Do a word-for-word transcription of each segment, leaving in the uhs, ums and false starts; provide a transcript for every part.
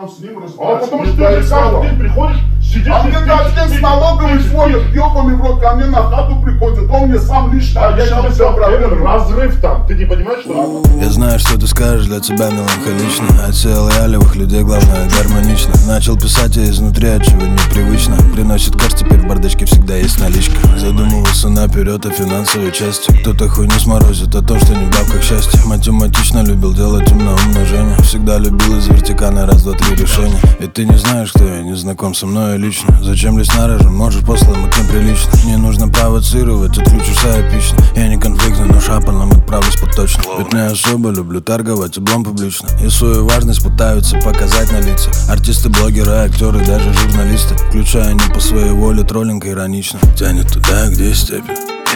с ним А разбираться. потому что ты же каждый день приходишь, сидишь... А мне каждый день с налоговой звонят, ёбаный в рот, ко мне на хату приходят, он мне сам лично А я тебе обещал сказал, проблемы. разрыв там, ты не понимаешь, что... Я знаю, что ты скажешь, для тебя меланхолично. От сил лялевых людей главное гармонично. Начал писать я изнутри, от чего непривычно. Приносит кэш, теперь в бардачке всегда есть наличка. Задумывался наперед о финансовой части. Кто-то хуйню сморозит о том, что не в бабках счастье. Математично любил делать умное умножение. Всегда любил из вертикальной раз, два, три решения. И ты не знаешь, кто я, не знаком со мной лично. Зачем лезть на рожу, можешь после мыть неприлично. Не нужно провоцировать, отключишься эпично. Я не конфликтный, но шапаном отправлюсь поточно. Ведь не особо люблю торговать облом публично. И свою важность пытаются показать на лица. Артисты, блогеры, актеры, даже журналисты. Включая не по своей воле, троллинг иронично. Тянет туда, где степи.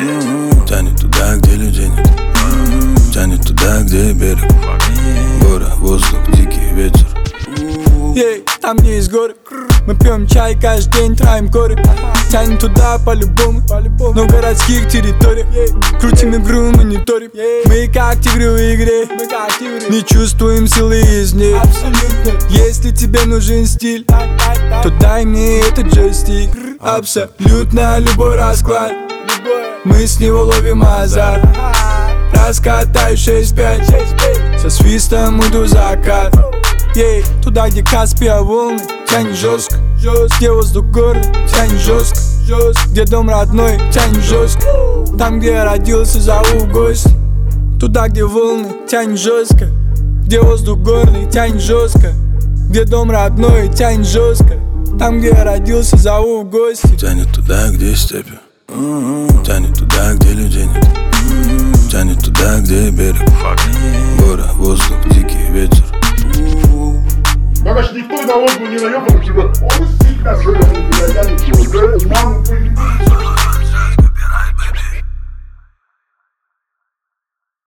Тянет туда, где людей нет. Тянет туда, где берег. Горы, воздух, дикий ветер. Ей, там где есть горы. Мы пьем чай каждый день, траем коры. Тянем туда по-любому, но в городских территориях. Крутим игру, мониторим. Мы как тигры в игре, не чувствуем силы из них. Если тебе нужен стиль, то дай мне этот джойстик. Абсолютно любой расклад, мы с него ловим азарт. Раскатаю шесть пять, со свистом иду закат. Ей, туда, где Каспия волны, тянет жестко, где воздух горный, тянет жестко, где дом родной, тянет жестко. Там, где я родился, зову в гости. Туда, где волны, тянет жестко, где воздух горный, тянет жестко, где дом родной, тянет жестко. Там, где я родился, зову в гости. Тянет туда, где степи. Тянет туда, где людей нет. Тянет туда, где берег. Горы, воздух, дикий ветер. Бабаш, никто и налогу не наебал тебя. Он всегда жил, я ничего,